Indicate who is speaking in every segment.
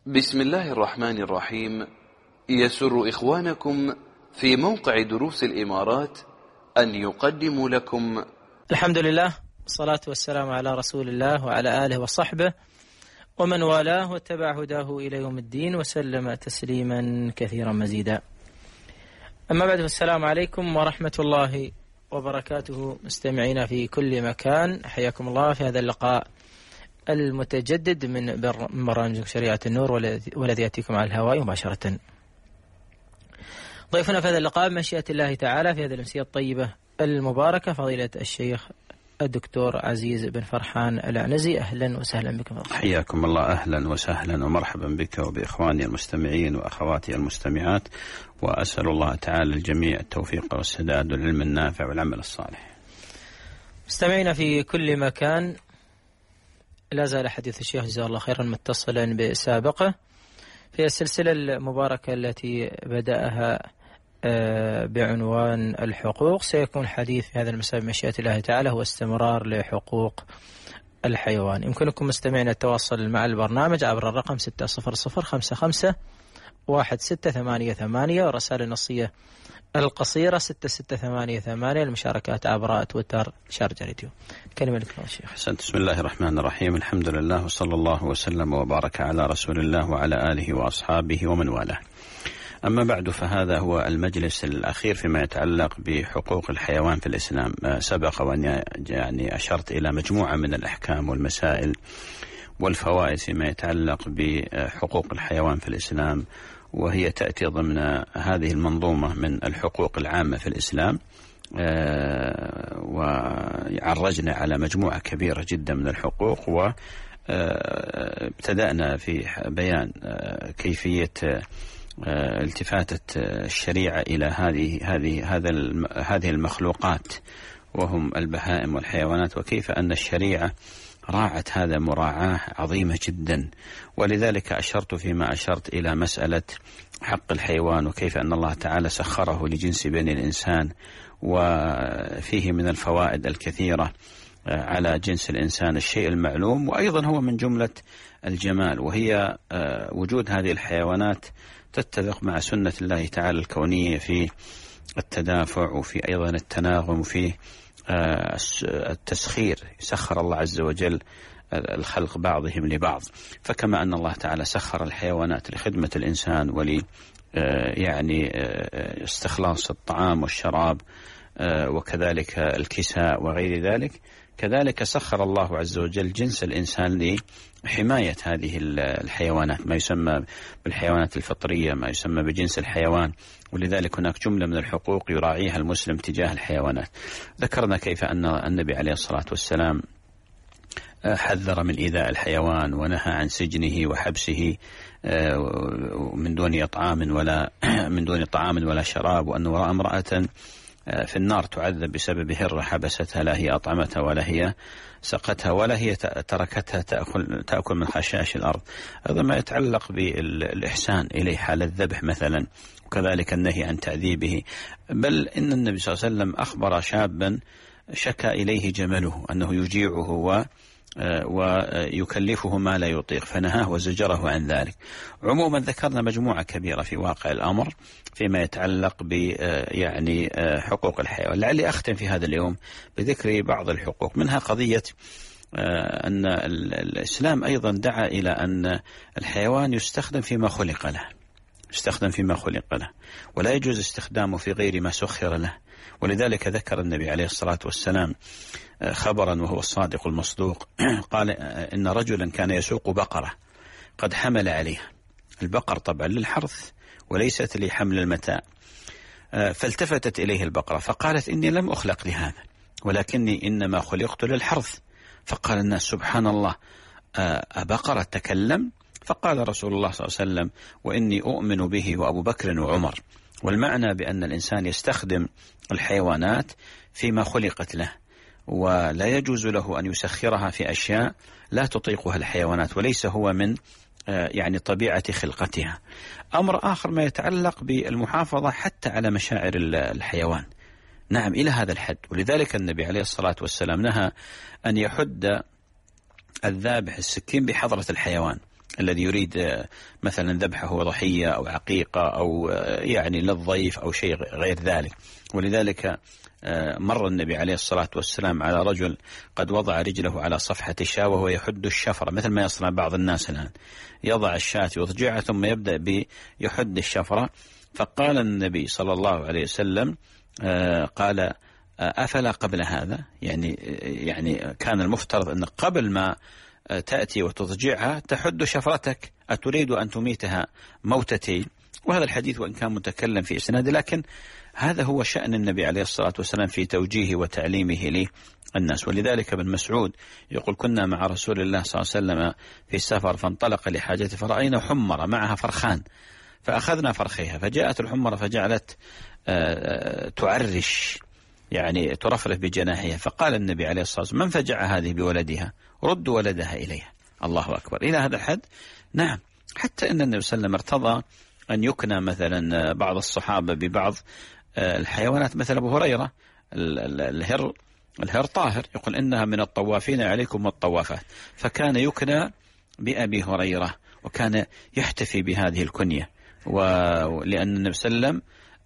Speaker 1: بسم الله الرحمن الرحيم. يسر إخوانكم في موقع دروس الإمارات أن يقدموا لكم
Speaker 2: الحمد لله، الصلاة والسلام على رسول الله وعلى آله وصحبه ومن والاه واتبع هداه إلى يوم الدين وسلم تسليما كثيرا مزيدا. أما بعد، السلام عليكم ورحمة الله وبركاته. مستمعينا في كل مكان، حياكم الله في هذا اللقاء المتجدد من برنامج شريعة النور والذي يأتيكم على الهواء مباشرة. ضيفنا في هذا اللقاء بمشيئة الله تعالى في هذه الأمسية الطيبة المباركة فضيلة الشيخ الدكتور عزيز بن فرحان العنزي. أهلا وسهلا بكم.
Speaker 3: حياكم الله، أهلا وسهلا ومرحبا بك وبإخواني المستمعين وأخواتي المستمعات، وأسأل الله تعالى الجميع التوفيق والسداد والعلم النافع والعمل الصالح.
Speaker 2: مستمعينا في كل مكان، لا زال حديث الشيخ جزاه الله خيرا متصلا بسابقه في السلسلة المباركة التي بدأها بعنوان الحقوق. سيكون الحديث في هذا المساء بمشيئة الله تعالى هو استمرار لحقوق الحيوان. يمكنكم مستمعين التواصل مع البرنامج عبر الرقم 600551688 ورسائل النصية القصيرة 6688. المشاركات عبر تويتر شارجة راديو. كلمة لك يا شيخ.
Speaker 3: حسنت. بسم الله الرحمن الرحيم، الحمد لله وصلى الله وسلم وبارك على رسول الله وعلى آله وأصحابه ومن والاه. أما بعد، فهذا هو المجلس الأخير فيما يتعلق بحقوق الحيوان في الإسلام. سبق وأن يعني أشرت إلى مجموعة من الأحكام والمسائل والفوائد فيما يتعلق بحقوق الحيوان في الإسلام، وهي تأتي ضمن هذه المنظومة من الحقوق العامة في الإسلام. وعرجنا على مجموعة كبيرة جدا من الحقوق، وابتدأنا في بيان كيفية التفاتة الشريعة إلى هذه المخلوقات وهم البهائم والحيوانات، وكيف أن الشريعة راعت هذا مراعاة عظيمة جدا. ولذلك أشرت فيما أشرت إلى مسألة حق الحيوان، وكيف أن الله تعالى سخره لجنس بني الإنسان، وفيه من الفوائد الكثيرة على جنس الإنسان الشيء المعلوم، وأيضا هو من جملة الجمال، وهي وجود هذه الحيوانات تتفق مع سنة الله تعالى الكونية في التدافع وفي أيضا التناغم وفي التسخير. سخر الله عز وجل الخلق بعضهم لبعض، فكما أن الله تعالى سخر الحيوانات لخدمة الإنسان ولي يعني استخلاص الطعام والشراب وكذلك الكساء وغير ذلك، كذلك سخر الله عز وجل جنس الإنسان لحماية هذه الحيوانات، ما يسمى بالحيوانات الفطرية، ما يسمى بجنس الحيوان. ولذلك هناك جملة من الحقوق يراعيها المسلم تجاه الحيوانات. ذكرنا كيف أن النبي عليه الصلاة والسلام حذر من إيذاء الحيوان، ونهى عن سجنه وحبسه من دون طعام ولا شراب، وأنه رأى امرأة في النار تعذب بسبب هرة حبستها، لا هي أطعمتها ولا هي سقتها ولا هي تركتها تأكل من خشاش الأرض. هذا ما يتعلق بالإحسان إليه حال الذبح مثلا، وكذلك النهي عن تعذيبه. بل إن النبي صلى الله عليه وسلم أخبر شابا شكى إليه جمله أنه يجيعه ويكلفه ما لا يطيق، فنهاه وزجره عن ذلك. عموما ذكرنا مجموعة كبيرة في واقع الأمر فيما يتعلق يعني حقوق الحيوان. لعلي أختم في هذا اليوم بذكر بعض الحقوق، منها قضية أن الإسلام أيضا دعا إلى أن الحيوان يستخدم فيما خلق له، ولا يجوز استخدامه في غير ما سخر له. ولذلك ذكر النبي عليه الصلاة والسلام خبرا وهو الصادق المصدوق، قال إن رجلا كان يسوق بقرة قد حمل عليها. البقر طبعا للحرث وليست لحمل المتاع، فالتفتت إليه البقرة فقالت إني لم أخلق لهذا ولكني إنما خلقت للحرث. فقال الناس سبحان الله، أبقرة تكلم؟ فقال رسول الله صلى الله عليه وسلم وإني أؤمن به وأبو بكر وعمر. والمعنى بأن الإنسان يستخدم الحيوانات فيما خلقت له، ولا يجوز له أن يسخرها في أشياء لا تطيقها الحيوانات، وليس هو من يعني طبيعة خلقتها. أمر آخر ما يتعلق بالمحافظة حتى على مشاعر الحيوان، نعم إلى هذا الحد. ولذلك النبي عليه الصلاة والسلام نهى أن يحد الذابح السكين بحضرة الحيوان، الذي يريد مثلا ذبحه ضحية أو عقيقة أو يعني للضيف أو شيء غير ذلك. ولذلك مر النبي عليه الصلاة والسلام على رجل قد وضع رجله على صفحة الشاة وهو يحد الشفرة، مثل ما يصنع بعض الناس الآن، يضع الشاة يضجعها ثم يبدأ بيحد الشفرة. فقال النبي صلى الله عليه وسلم قال أفلا قبل هذا، يعني كان المفترض أن قبل ما تأتي وتضجعها تحد شفرتك، أتريد أن تميتها موتتين؟ وهذا الحديث وإن كان متكلم في إسناده، لكن هذا هو شأن النبي عليه الصلاة والسلام في توجيهه وتعليمه للناس. ولذلك ابن مسعود يقول كنا مع رسول الله صلى الله عليه وسلم في السفر فانطلق لحاجته فرأينا حمرة معها فرخان فأخذنا فرخيها، فجاءت الحمرة فجعلت تعرش يعني ترفرف بجناحها، فقال النبي عليه الصلاة والسلام من فجع هذه بولدها؟ ردوا ولدها إليها. الله أكبر. إلى هذا الحد نعم، حتى أن النبي صلى الله عليه وسلم ارتضى أن يكنى مثلا بعض الصحابة ببعض الحيوانات، مثل أبو هريرة الهر طاهر، يقول إنها من الطوافين عليكم والطوافات، فكان يكنى بأبي هريرة وكان يحتفي بهذه الكنية، ولأن النبي صلى الله عليه وسلم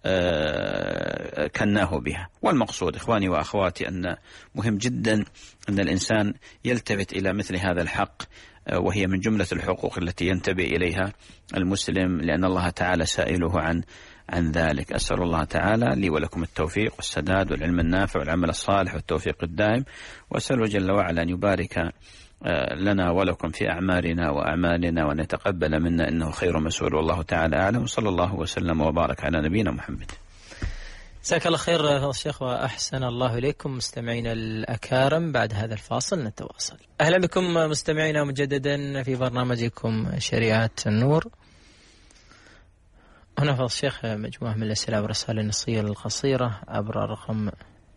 Speaker 3: كناه بها. والمقصود إخواني وأخواتي أن مهم جدا أن الإنسان يلتفت إلى مثل هذا الحق، وهي من جملة الحقوق التي ينتبه إليها المسلم، لأن الله تعالى سائله عن ذلك. أسأل الله تعالى لي ولكم التوفيق والسداد والعلم النافع والعمل الصالح والتوفيق الدائم، وأسأله جل وعلا أن يبارك لنا ولكم في أعمارنا وأعمالنا وأن يتقبل منا إنه خير مسؤول، والله تعالى أعلم، وصلى الله وسلم وبارك على نبينا محمد.
Speaker 2: جزاك الله خير فضيلة الشيخ وأحسن الله إليكم. مستمعينا الأكارم، بعد هذا الفاصل نتواصل. أهلا بكم مستمعينا مجددا في برنامجكم شريعة النور. هنا فضيلة الشيخ مجموعة من الأسئلة والرسائل النصية القصيرة عبر الرقم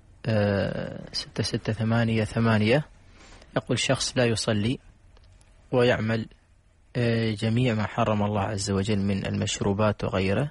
Speaker 2: 6688. يقول شخص لا يصلي ويعمل جميع ما حرم الله عز وجل من المشروبات وغيره،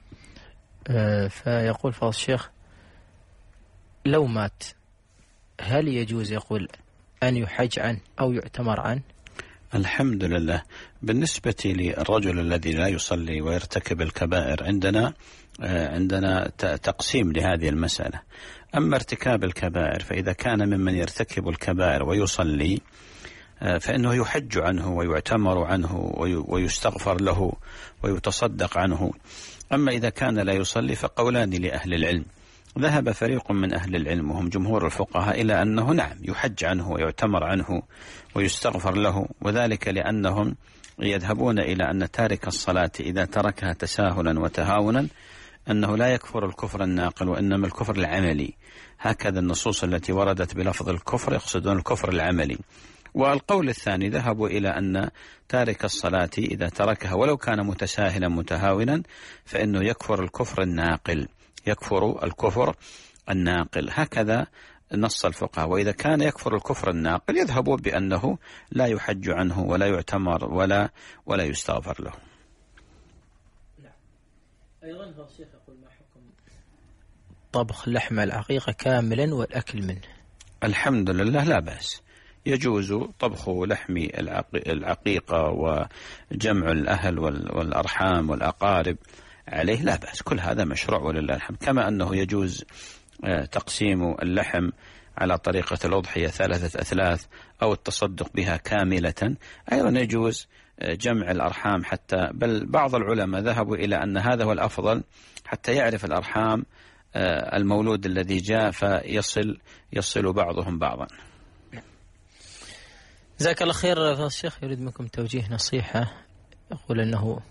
Speaker 2: فيقول فضل الشيخ لو مات هل يجوز يقول أن يحج عنه أو يعتمر عنه؟
Speaker 3: الحمد لله. بالنسبة للرجل الذي لا يصلي ويرتكب الكبائر عندنا تقسيم لهذه المسألة. أما ارتكاب الكبائر فإذا كان ممن يرتكب الكبائر ويصلي فإنه يحج عنه ويعتمر عنه ويستغفر له ويتصدق عنه. أما إذا كان لا يصلي فقولان لأهل العلم. ذهب فريق من أهل العلم وهم جمهور الفقهاء إلى أنه نعم يحج عنه ويعتمر عنه ويستغفر له، وذلك لأنهم يذهبون إلى أن تارك الصلاة إذا تركها تساهلا وتهاونا أنه لا يكفر الكفر الناقل وإنما الكفر العملي. هكذا النصوص التي وردت بلفظ الكفر يقصدون الكفر العملي. والقول الثاني ذهبوا إلى أن تارك الصلاة إذا تركها ولو كان متساهلا متهاونا فإنه يكفر الكفر الناقل، يكفر الكفر الناقل. هكذا نص الفقهاء. وإذا كان يكفر الكفر الناقل يذهبوا بأنه لا يحج عنه ولا يعتمر ولا يستغفر له.
Speaker 2: أيضا هو الشيخ يقول ما حكم طبخ لحم العقيقة كاملا والأكل منه؟
Speaker 3: الحمد لله لا بأس، يجوز طبخ لحم العقيقة وجمع الأهل والأرحام والأقارب عليه، لا بأس، كل هذا مشروع ولله الحمد. كما أنه يجوز تقسيم اللحم على طريقة الأضحية 3 أثلاث أو التصدق بها كاملة، أيضا يجوز جمع الأرحام، حتى بل بعض العلماء ذهبوا إلى أن هذا هو الأفضل حتى يعرف الأرحام المولود الذي جاء فيصل بعضهم بعضا.
Speaker 2: جزاك الله خير فضيلة الشيخ. يريد منكم توجيه نصيحة. يقول أنه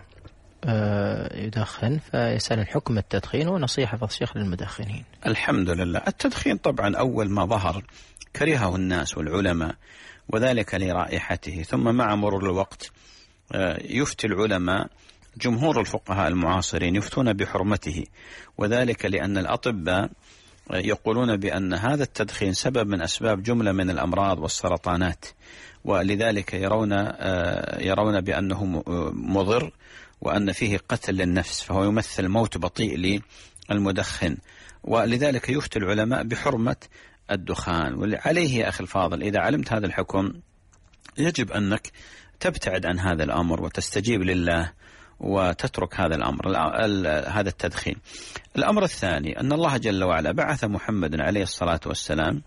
Speaker 2: يدخن فيسأل حكم التدخين ونصيحة فضيلة الشيخ للمدخنين.
Speaker 3: الحمد لله. التدخين طبعا أول ما ظهر كرهه الناس والعلماء وذلك لرائحته، ثم مع مرور الوقت يفتي العلماء جمهور الفقهاء المعاصرين يفتون بحرمته، وذلك لأن الأطباء يقولون بأن هذا التدخين سبب من أسباب جملة من الأمراض والسرطانات، ولذلك يرون بأنه مضر وأن فيه قتل للنفس، فهو يمثل موت بطيء للمدخن، ولذلك يفتي العلماء بحرمة الدخان. وعليه يا أخي الفاضل إذا علمت هذا الحكم يجب أنك تبتعد عن هذا الأمر وتستجيب لله وتترك هذا الأمر، هذا التدخين. الأمر الثاني أن الله جل وعلا بعث محمد عليه الصلاة والسلام،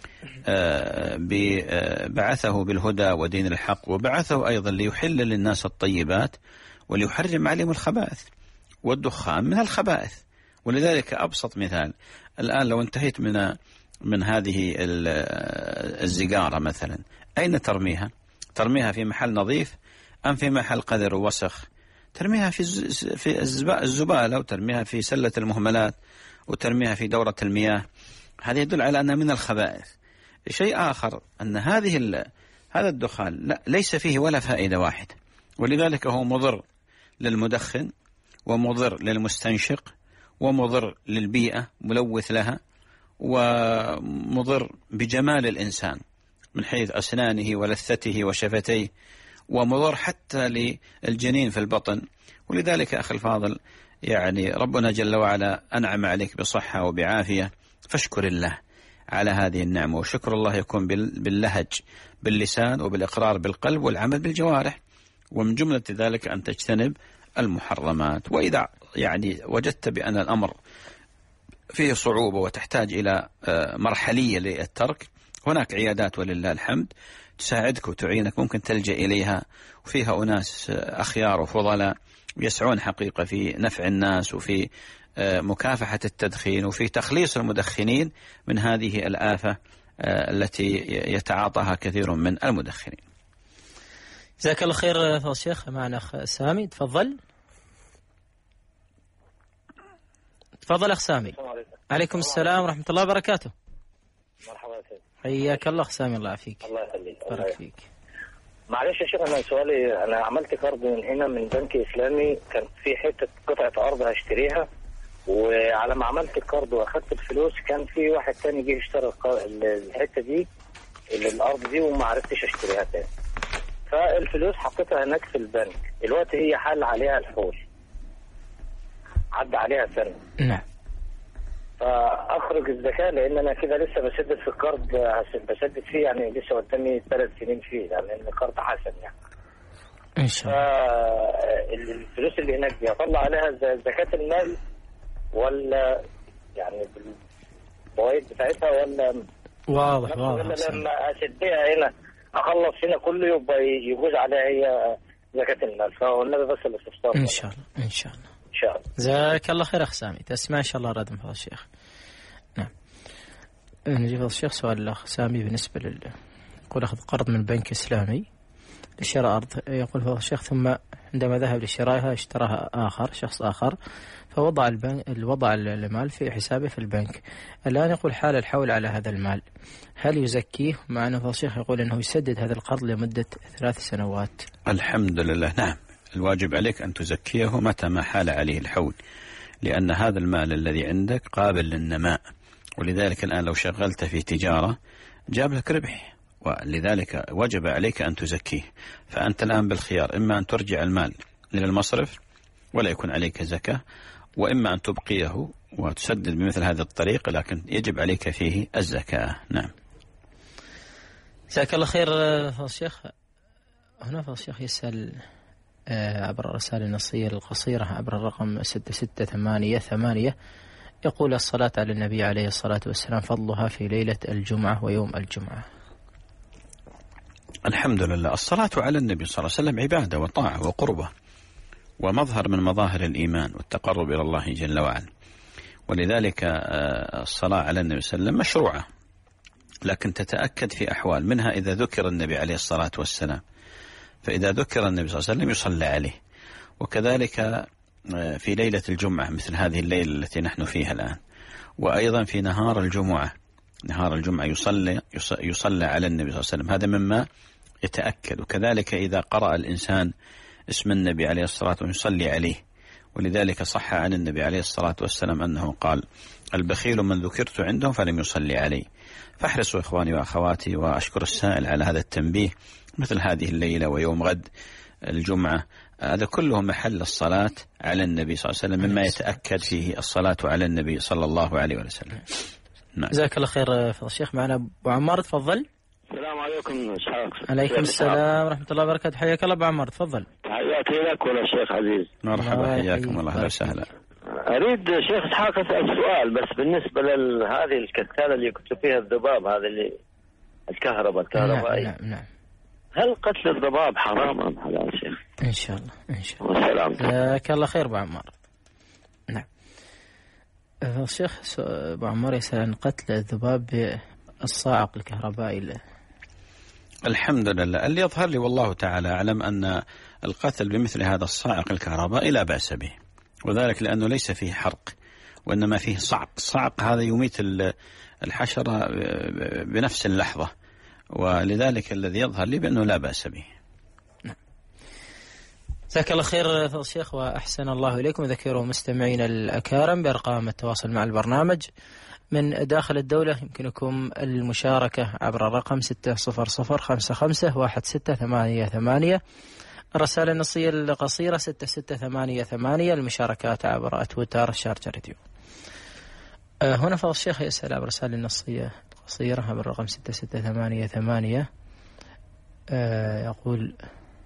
Speaker 3: بعثه بالهدى ودين الحق، وبعثه أيضا ليحل للناس الطيبات وليحرم عليهم الخبائث، والدخان من الخبائث. ولذلك أبسط مثال، الآن لو انتهيت من هذه الزجارة مثلا، أين ترميها؟ ترميها في محل نظيف أم في محل قذر ووسخ؟ ترميها في الزبالة، وترميها في سلة المهملات، وترميها في دورة المياه. هذا يدل على أنها من الخبائث. شيء آخر أن هذا الدخان ليس فيه ولا فائدة واحدة، ولذلك هو مضر للمدخن ومضر للمستنشق ومضر للبيئة، ملوث لها، ومضر بجمال الإنسان من حيث أسنانه ولثته وشفتيه، ومضر حتى للجنين في البطن. ولذلك أخي الفاضل، يعني ربنا جل وعلا أنعم عليك بصحة وبعافية، فاشكر الله على هذه النعمة. وشكر الله يكون باللهج باللسان وبالإقرار بالقلب والعمل بالجوارح، ومن جملة ذلك أن تجتنب المحرمات. وإذا يعني وجدت بأن الأمر فيه صعوبة وتحتاج إلى مرحلية للترك، هناك عيادات ولله الحمد تساعدك وتعينك، ممكن تلجأ إليها، وفيها أناس أخيار وفضلاء يسعون حقيقة في نفع الناس وفي مكافحة التدخين وفي تخليص المدخنين من هذه الآفة التي يتعاطاها كثير من المدخنين.
Speaker 2: جزاك الله خير فضل الشيخ. معنا أخ سامي، تفضل. تفضل أخ سامي. عليكم السلام ورحمة الله وبركاته.
Speaker 4: مرحبا سيدي.
Speaker 2: حياك الله أخ سامي، الله يعافيك.
Speaker 4: الله يخليك.
Speaker 2: بارك فيك.
Speaker 4: معلش يا شيخ، أنا سؤالي، أنا عملت قرض من هنا من بنك إسلامي، كان في حتة قطعة أرض هشتريها، وعلى ما عملت القرض وأخدت الفلوس كان في واحد تاني جه اشترى الحتة دي، الأرض دي، وما عرفتش أشتريها تاني. فالفلوس حطيتها هناك في البنك، الوقت هي حل عليها الحول، عدى عليها سنة.
Speaker 2: نعم.
Speaker 4: فأخرج الزكاة لأن أنا كده لسه بسدد في القرض، بسدد فيه يعني لسه قدامي 3 سنين فيه، لأن القرض حسن يعني.
Speaker 2: إن شاء الله.
Speaker 4: الفلوس اللي هناك دي أطلع عليها زكاة المال ولا يعني بالفوائد بتاعتها ولا
Speaker 2: واضح
Speaker 4: ولا لما أسدها هنا أخلص هنا كله يبقى يجوز عليها هي زكاة المال؟ فالنبي بس الاستفسار.
Speaker 2: إن شاء الله إن شاء الله
Speaker 4: إن شاء الله.
Speaker 2: جزاك الله خير أخ سامي، تسمع إن شاء الله رد من فضل الشيخ. نعم. نجي فضل الشيخ سؤال الأخ سامي بالنسبة يقول أخذ قرض من بنك إسلامي لشراء أرض، يقول فضل الشيخ ثم عندما ذهب لشرائها اشتراها شخص آخر، فوضع المال في حسابه في البنك. الآن يقول حال الحول على هذا المال، هل يزكيه؟ مع أن فضل الشيخ يقول أنه يسدد هذا القرض لمدة 3 سنوات.
Speaker 3: الحمد لله. نعم، الواجب عليك أن تزكيه متى ما حال عليه الحول، لأن هذا المال الذي عندك قابل للنماء، ولذلك الآن لو شغلت في تجارة جاب لك ربح، ولذلك وجب عليك أن تزكيه. فأنت الآن بالخيار، إما أن ترجع المال إلى المصرف ولا يكون عليك زكاة، وإما أن تبقيه وتسدد بمثل هذه الطريقة، لكن يجب عليك فيه الزكاة. نعم.
Speaker 2: جزاك الله خير فضل الشيخ. هنا فضل الشيخ يسأل عبر الرسائل النصية القصيرة عبر الرقم 6688، يقول الصلاة على النبي عليه الصلاة والسلام فضلها في ليلة الجمعة ويوم الجمعة.
Speaker 3: الحمد لله. الصلاة على النبي صلى الله عليه وسلم عبادة وطاعة وقربة ومظهر من مظاهر الإيمان والتقرب إلى الله جل وعلا، ولذلك الصلاة على النبي صلى الله عليه وسلم مشروعة، لكن تتأكد في أحوال، منها إذا ذكر النبي عليه الصلاة والسلام، فإذا ذكر النبي صلى الله عليه وسلم يصلى عليه. وكذلك في ليلة الجمعة مثل هذه الليلة التي نحن فيها الآن، وأيضا في نهار الجمعة يصلى على النبي صلى الله عليه وسلم، هذا مما يتأكد. وكذلك إذا قرأ الإنسان اسم النبي عليه الصلاة والسلام يصلي عليه، ولذلك صح عن النبي عليه الصلاة والسلام أنه قال: البخيل من ذكرت عندهم فلم يصلي عليه. فاحرصوا إخواني وأخواتي، وأشكر السائل على هذا التنبيه، مثل هذه الليلة ويوم غد الجمعة، هذا كله محل الصلاة على النبي صلى الله عليه وسلم، مما يتأكد فيه الصلاة على النبي صلى الله عليه وسلم.
Speaker 2: جزاك الله خير فضل الشيخ. معنا أبو عمار، تفضل.
Speaker 5: السلام عليكم. عليكم اسحاق.
Speaker 2: عليكم السلام ورحمة الله وبركاته. حياك الله ابو عمار، تفضل.
Speaker 5: تحياتي لك وللشيخ عزيز.
Speaker 3: مرحبا، حياكم الله، اهلا وسهلا.
Speaker 5: اريد شيخ اسحاق اسال سؤال بس بالنسبه لهذه الكتاله اللي كنت فيها الذباب، هذا اللي الكهربائي.
Speaker 2: نعم.
Speaker 5: هل قتل الذباب حرام ام حلال شيخ؟
Speaker 2: ان شاء الله ان شاء الله.
Speaker 5: والسلام.
Speaker 2: جزاك الله خير ابو عمار. نعم. الشيخ ابو عمار يسأل عن قتل الذباب بالصاعق الكهربائي.
Speaker 3: الحمد لله، اللي يظهر لي والله تعالى أعلم أن القتل بمثل هذا الصاعق الكهربائي لا بأس به، وذلك لأنه ليس فيه حرق وإنما فيه صعق. الصعق هذا يميت الحشرة بنفس اللحظة، ولذلك الذي يظهر لي بأنه لا بأس به.
Speaker 2: جزاك الله خير فضل الشيخ وأحسن الله إليكم. ذكروا مستمعين الأكارم بأرقام التواصل مع البرنامج من داخل الدولة. يمكنكم المشاركة عبر الرقم 600551688. الرسالة النصية القصيرة 6688. المشاركات عبر تويتر شارجة راديو. هنا فضل الشيخ يسأل عبر الرسالة النصية القصيرة عبر الرقم 6688. يقول: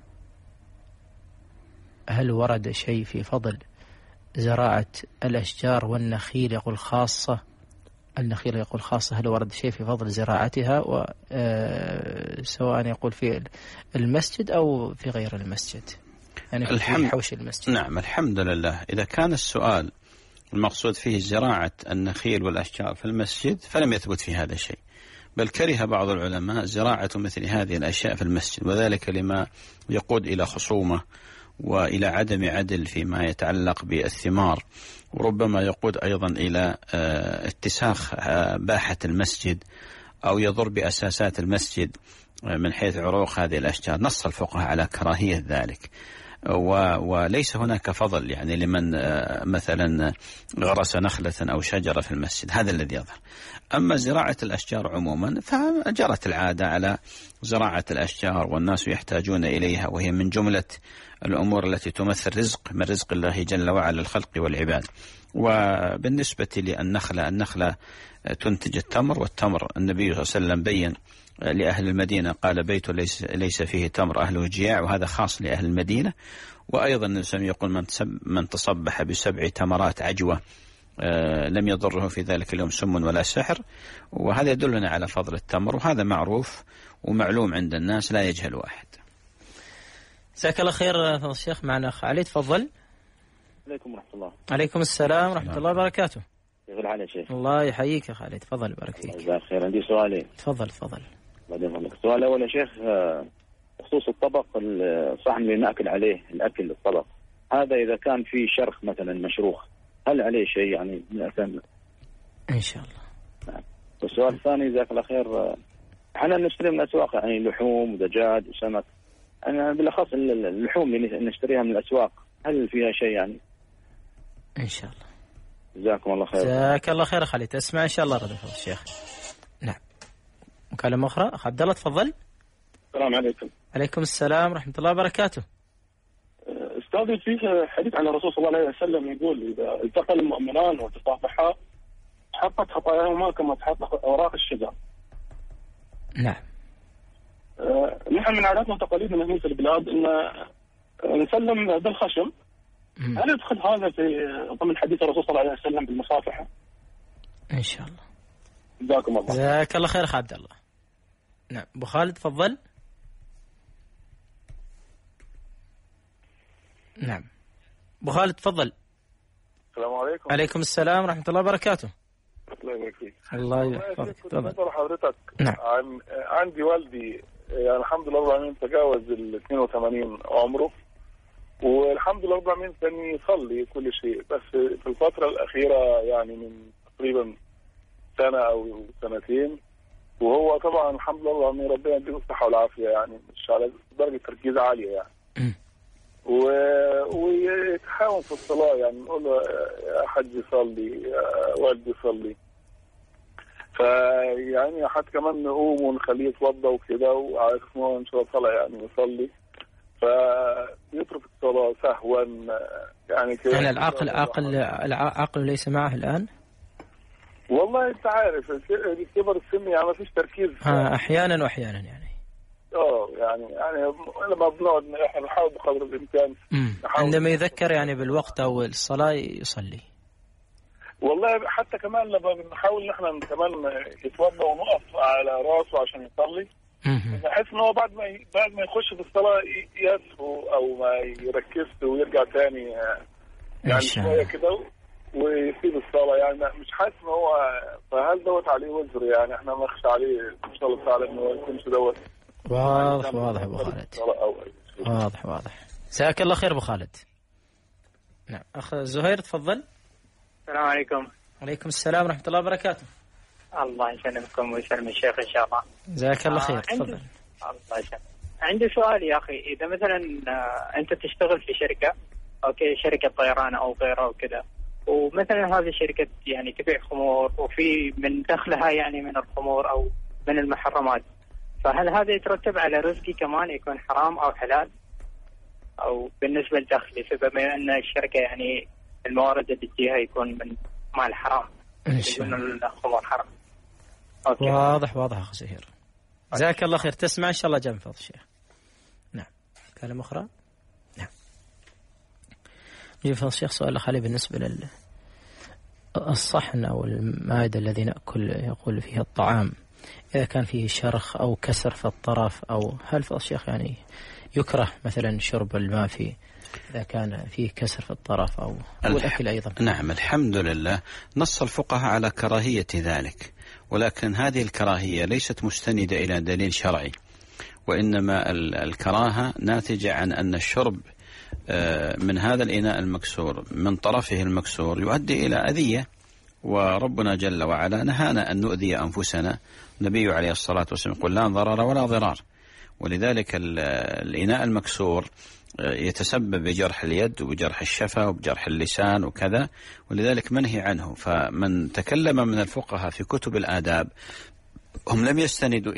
Speaker 2: هل ورد شيء في فضل زراعة الأشجار والنخيل؟ يقول خاصة النخيل، يقول خاصة، هل ورد شيء في فضل زراعتها سواء يقول في المسجد أو في غير المسجد، يعني في حوش المسجد؟
Speaker 3: نعم، الحمد لله. إذا كان السؤال المقصود فيه زراعة النخيل والأشجار في المسجد فلم يثبت في هذا شيء، بل كره بعض العلماء زراعة مثل هذه الأشياء في المسجد، وذلك لما يقود إلى خصومة وإلى عدم عدل فيما يتعلق بالثمار، وربما يقود أيضا إلى اتساخ باحة المسجد أو يضر بأساسات المسجد من حيث عروق هذه الأشجار. نص الفقهاء على كراهية ذلك، وليس هناك فضل يعني لمن مثلا غرس نخلة أو شجرة في المسجد، هذا الذي يظهر. أما زراعة الأشجار عموما فجرت العادة على زراعة الأشجار والناس يحتاجون إليها، وهي من جملة الأمور التي تمثل رزق من رزق الله جل وعلا للخلق والعباد. وبالنسبة النخلة تنتج التمر، والتمر النبي صلى الله عليه وسلم بين لأهل المدينة قال: بيت ليس فيه تمر أهله جياع، وهذا خاص لأهل المدينة. وأيضا النبي يقول: من تصبح ب7 تمرات عجوة لم يضره في ذلك اليوم سم ولا سحر. وهذا يدلنا على فضل التمر، وهذا معروف ومعلوم عند الناس لا يجهل أحد.
Speaker 2: جزاك الله خير فضل الشيخ. معنا أخ علي، تفضل.
Speaker 6: عليكم ورحمة الله.
Speaker 2: عليكم السلام ورحمة الله وبركاته.
Speaker 6: كيف الحال يا شيخ؟
Speaker 2: الله يحييك يا خالد، تفضل بارك فيك.
Speaker 6: جزاك خير. عندي سؤالين.
Speaker 2: تفضل.
Speaker 6: بعدين أقول لك. السؤال الأول يا شيخ بخصوص الطبق، الصحن اللي ناكل عليه الأكل، الطبق هذا إذا كان في شرخ مثلا مشروخ هل عليه شيء يعني من الأثم؟
Speaker 2: إن شاء الله.
Speaker 6: نعم. والسؤال الثاني جزاك الله خير، احنا نشتري من الأسواق يعني لحوم ودجاج وسمك، أنا بالأخص اللحوم اللي نشتريها من الأسواق هل فيها شيء يعني؟
Speaker 2: إن شاء الله.
Speaker 6: جزاكم الله خير.
Speaker 2: جزاك الله خير خالد. تسمع إن شاء الله رد الشيخ. نعم. مكالمة أخرى. أخ عبد الله، تفضل.
Speaker 7: السلام عليكم.
Speaker 2: عليكم السلام ورحمة الله وبركاته.
Speaker 7: أستاذي، فيه حديث عن الرسول صلى الله عليه وسلم يقول: إذا التقى المؤمنان وتصافحا حطت خطاياهما كما تحط أوراق الشجر.
Speaker 2: نعم.
Speaker 7: نحن من عاداتنا وتقاليدنا هنا في البلاد أن نسلم بالخشم. هل يدخل هذا في ضمن حديث الرسول صلى الله عليه وسلم بالمصافحة؟
Speaker 2: إن شاء الله.
Speaker 7: جزاكم الله.
Speaker 2: جزاك الله خير أخ عبد الله. نعم. أبو خالد، تفضل. نعم. أبو خالد، تفضل.
Speaker 7: السلام عليكم.
Speaker 2: عليكم السلام ورحمة الله وبركاته.
Speaker 7: الله يبارك فيك.
Speaker 2: الله يحفظك.
Speaker 7: تفضل. حضرتك.
Speaker 2: نعم.
Speaker 7: عندي والدي يعني الحمد لله رب العالمين تجاوز 82 عمره، والحمد لله رب العالمين كان يصلي كل شيء، بس في الفترة الأخيرة يعني من تقريبا سنة أو سنتين، وهو طبعا الحمد لله رب العالمين ربنا يديه الصحة والعافية، يعني مش على درجة تركيز عالية يعني. ويتحاول في الصلاة، يعني نقول له يا حاج صلي، يا والدي صلي، فيعني حتى كمان نقوم ونخليه يتوضى وكده، وعلى اساس ان هو ان شاء الله صلاه يعني يصلي، فيترك الصلاه سهوا يعني كده.
Speaker 2: يعني العقل ليس معه الآن؟
Speaker 7: والله انت عارف كبر السن يعني ما فيش تركيز.
Speaker 2: احيانا واحيانا يعني.
Speaker 7: يعني لما بنقعد احنا بنحاول بقدر الامكان
Speaker 2: عندما يذكر يعني بالوقت او الصلاه يصلي.
Speaker 7: والله حتى كمان لما بنحاول ان احنا كمان يتوضا ونقف على راسه عشان يصلي، بحس ان هو بعد ما يخش في الصلاه يسهو او ما يركزش ويرجع تاني يعني شويه كده ويسيب الصلاه. يعني مش حاسس ان هو، فهل دوت عليه وزر؟ يعني احنا ما نخشى عليه ان شاء الله تعالى انه ما يكونش دوت.
Speaker 2: واضح ابو خالد، واضح. جزاك الله خير ابو خالد. نعم اخ زهير تفضل.
Speaker 8: السلام عليكم.
Speaker 2: وعليكم السلام ورحمه الله وبركاته.
Speaker 8: الله يسلمكم ويسلم الشيخ ان شاء الله.
Speaker 2: جزاك الله خير. تفضل.
Speaker 8: الله يسلمك. عندي سؤال يا اخي، اذا مثلا انت تشتغل في شركه، اوكي، شركه طيران او غيره وكذا، ومثلا هذه الشركه يعني تبيع خمور وفي من دخلها يعني من الخمور او من المحرمات، فهل هذا يترتب على رزقي كمان يكون حرام او حلال؟ او بالنسبه لدخلي، فبما ان الشركه يعني الموارد اللي تجيها يكون من مال حرام، يكون الخمور حرام. أوكي.
Speaker 2: واضح اخ زهير. جزاك الله خير. تسمع ان شاء الله جنب فضل الشيخ. نعم. كلمه اخرى. نعم. نجيب فضل الشيخ سؤال اخر بالنسبه للصحن او المائده الذي ناكل يقول فيها الطعام، اذا كان فيه شرخ او كسر في الطرف، او هل فضل الشيخ يعني يكره مثلا شرب الماء فيه إذا كان فيه كسر في الطرف أو الأكل أيضا؟
Speaker 3: نعم الحمد لله، نص الفقهاء على كراهية ذلك، ولكن هذه الكراهية ليست مستندة إلى دليل شرعي، وإنما الكراهة ناتجة عن أن الشرب من هذا الإناء المكسور من طرفه المكسور يؤدي إلى أذية، وربنا جل وعلا نهانا أن نؤذي أنفسنا. النبي عليه الصلاة والسلام يقول لا ضرر ولا ضرار، ولذلك الإناء المكسور يتسبب بجرح اليد وبجرح الشفة وبجرح اللسان وكذا، ولذلك منهي عنه. فمن تكلم من الفقهاء في كتب الآداب هم لم يستندوا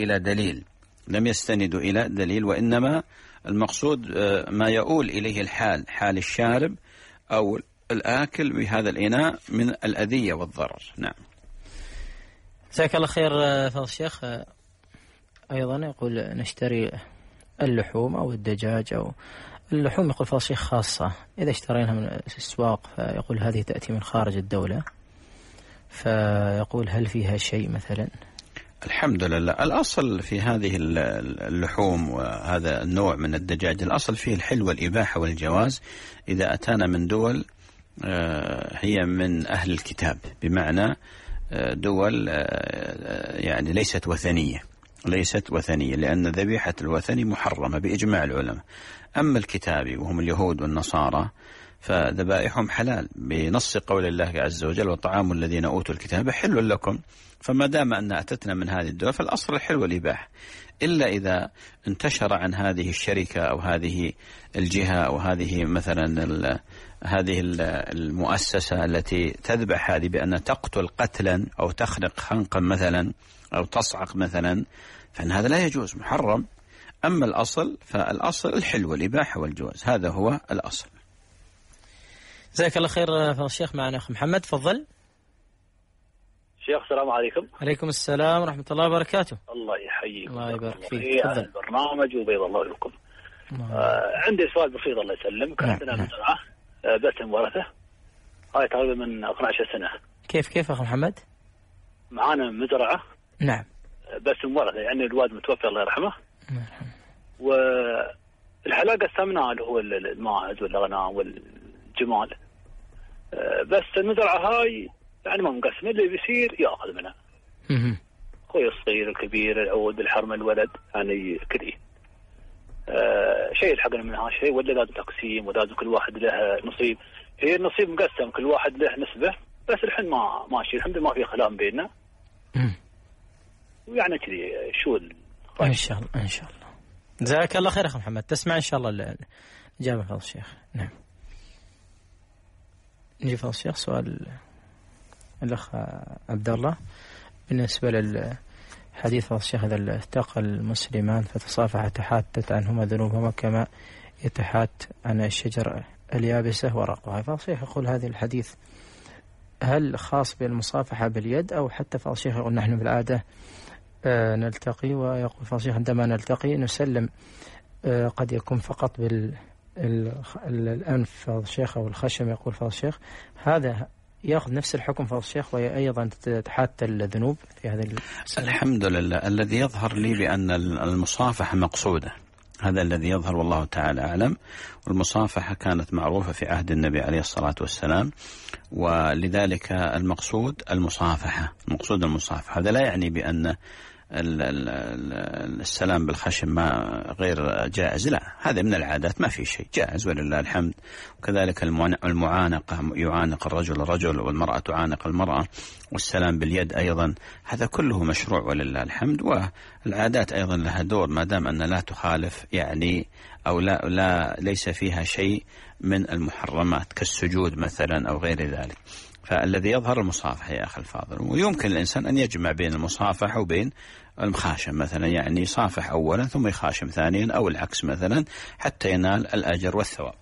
Speaker 3: إلى دليل، وإنما المقصود ما يؤول إليه الحال، حال الشارب أو الآكل بهذا الإناء من الأذية والضرر. نعم.
Speaker 2: جزاك الله خير فضل الشيخ. أيضا يقول نشتري اللحوم أو الدجاج أو اللحوم، يقول فضل الشيخ خاصة إذا اشتريناها من الأسواق، فيقول هذه تأتي من خارج الدولة، فيقول هل فيها شيء مثلا؟
Speaker 3: الحمد لله، الأصل في هذه اللحوم وهذا النوع من الدجاج الأصل فيه الحل والإباحة والجواز إذا أتانا من دول هي من أهل الكتاب، بمعنى دول يعني ليست وثنية، لأن ذبيحة الوثني محرمة بإجماع العلماء. أما الكتابي وهم اليهود والنصارى فذبائحهم حلال بنص قول الله عز وجل وطعام الذين أوتوا الكتاب حل لكم. فما دام أن أتتنا من هذه الدول فالأصل الحل والإباحة، إلا إذا انتشر عن هذه الشركة أو هذه الجهة أو هذه مثلا هذه المؤسسة التي تذبح هذه بأن تقتل قتلا أو تخنق خنقا مثلا أو تصعق مثلا، فإن هذا لا يجوز، محرم. أما الأصل فالأصل الحل والإباحة والجواز، هذا هو الأصل.
Speaker 2: جزاك الله خير فضل الشيخ. معنا أخ محمد، تفضل.
Speaker 9: شيخ السلام عليكم.
Speaker 2: عليكم السلام ورحمة الله وبركاته.
Speaker 9: الله يحييك.
Speaker 2: الله يبارك فيك. تفضل.
Speaker 9: البرنامج وبيض الله وجهكم. عندي سؤال بسيط الله يسلمك. عندنا مزرعة باسم ورثة، هاي تقريبا من 12 سنة.
Speaker 2: كيف أخ محمد؟
Speaker 9: معانا مزرعة.
Speaker 2: نعم.
Speaker 9: باسم ورثة، يعني الوالد متوفى الله يرحمه. والحلاقة الثمناء اللي هو الماعز والغنام والجمال، بس المزرعة هاي يعني ما مقسمة، اللي بيصير يأخذ منها. أخوي الصغير الكبير العود الحرم الولد يعني كذي. شيء يلحقنا من هالشيء ولا لازم تقسيم ولازم كل واحد له نصيب؟ هي النصيب مقسم كل واحد له نسبة، بس الحين ما ماشي الحمد لله، ما في خلاف بيننا. ويعني كذي شو
Speaker 2: إن شاء الله إن شاء الله. جزاك الله خير أخ محمد. تسمع إن شاء الله الإجابة فضل الشيخ. نعم. نجي فضل الشيخ سؤال الأخ عبد الله بالنسبة للحديث فضل الشيخ إذا التقى المسلمان فتصافح تحاتت عنهما ذنوبهما كما يتحات عن الشجر اليابسة ورقها. فضل الشيخ يقول هذا الحديث هل خاص بالمصافحة باليد أو حتى فضل الشيخ يقول نحن بالعادة نلتقي، ويقول فضيلة عندما نلتقي نسلم قد يكون فقط بالأنف فضل الشيخ أو الخشم. يقول فضل الشيخ هذا يأخذ نفس الحكم فضل الشيخ وهي أيضا تتحاتى الذنوب في هذا
Speaker 3: الحمد لله. الذي يظهر لي بأن المصافحة مقصودة، هذا الذي يظهر والله تعالى أعلم. والمصافحة كانت معروفة في عهد النبي عليه الصلاة والسلام، ولذلك المقصود المصافحة، مقصود المصافحة. هذا لا يعني بأن السلام بالخشم ما غير جائز، لا، هذا من العادات، ما في شيء، جائز ولله الحمد. وكذلك المعانقة، يعانق الرجل الرجل والمرأة تعانق المرأة، والسلام باليد أيضا، هذا كله مشروع ولله الحمد. والعادات أيضا لها دور ما دام أن لا تخالف يعني أو لا ليس فيها شيء من المحرمات كالسجود مثلا أو غير ذلك. فالذي يظهر المصافحة يا أخي الفاضل. ويمكن الإنسان أن يجمع بين المصافحة وبين المخاشم مثلا، يعني يصافح أولا ثم يخاشم ثانيا أو العكس مثلا، حتى ينال الأجر والثواب.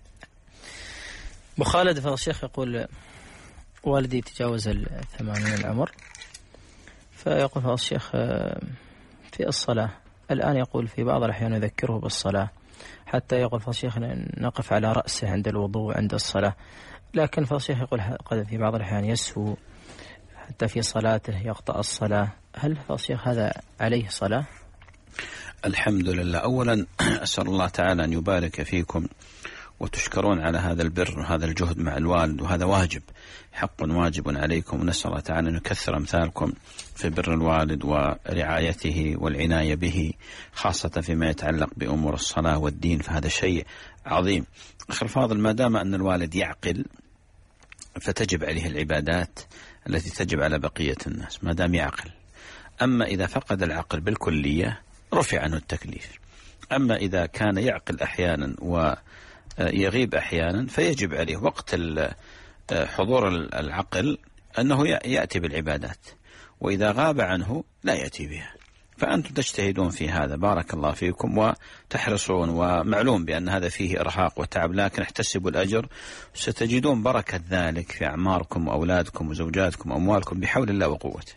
Speaker 2: أبو خالد فضل الشيخ يقول والدي تجاوز 80 العمر، فيقول فضل الشيخ في الصلاة الآن، يقول في بعض الأحيان يذكره بالصلاة، حتى يقول فضل الشيخ نقف على رأسه عند الوضوء عند الصلاة، لكن فضل الشيخ يقول قد في بعض الأحيان يسهو حتى في صلاته يقطع الصلاة. هل فضل الشيخ هذا عليه صلاة؟
Speaker 3: الحمد لله. أولا أسأل الله تعالى أن يبارك فيكم وتشكرون على هذا البر وهذا الجهد مع الوالد، وهذا واجب، حق واجب عليكم، ونسأل الله تعالى أن يكثر أمثالكم في بر الوالد ورعايته والعناية به، خاصة فيما يتعلق بأمور الصلاة والدين، فهذا شيء عظيم. أخي الفاضل، ما دام أن الوالد يعقل فتجب عليه العبادات التي تجب على بقية الناس ما دام يعقل. أما إذا فقد العقل بالكلية رفع عنه التكليف. أما إذا كان يعقل أحيانا ويغيب أحيانا فيجب عليه وقت حضور العقل أنه يأتي بالعبادات، وإذا غاب عنه لا يأتي بها. فأنتم تجتهدون في هذا، بارك الله فيكم، وتحرصون، ومعلوم بأن هذا فيه إرهاق وتعب، لكن احتسبوا الأجر، ستجدون بركة ذلك في أعماركم وأولادكم وزوجاتكم وأموالكم بحول الله وقوته.